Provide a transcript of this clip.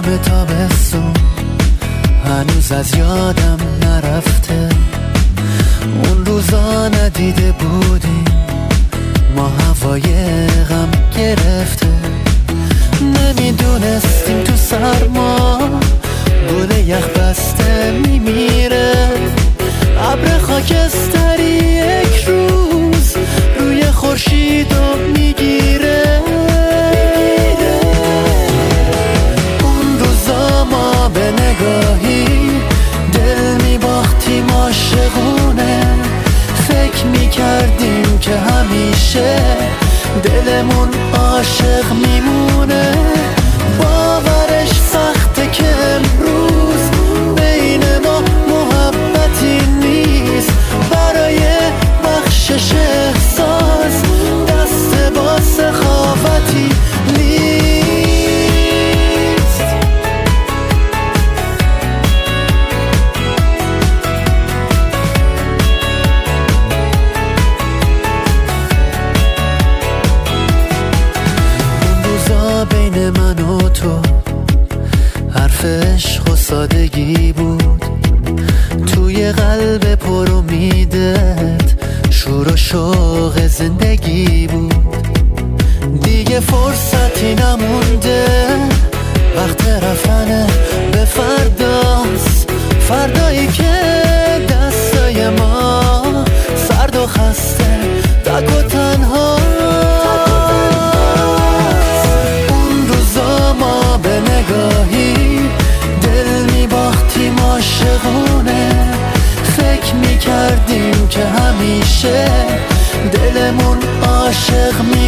گرم تابستون هنوز از یادم نرفته. اون روزا ندیده بودیم ما هوای غم گرفته. نمیدونستیم تو سرما گل یخ بسته میمیره. ابر خاکستری یک روز روی خورشیدو میگیره. اون روزا ما به نگاهی دل میباختیم عاشقونه. فکر میکردیم که همیشه دلمون عاشق میمونه. باورش سخته که امروز بین ما محبتی نیست. برای بخشش احساس دست با سخاوتی نیست. اون روزا بین من و تو حرف عشق و سادگی بود. توی قلب پر امیدت شور و شوق زندگی بود. دیگه فرصتی نمونده، وقت رفتن به فرداست. فردایی که دستای ما سرد و خسته تک و تنها. اون روزا ما به نگاهی دل میباختیم عاشقونه. فکر میکردیم که همیشه دلمون عاشق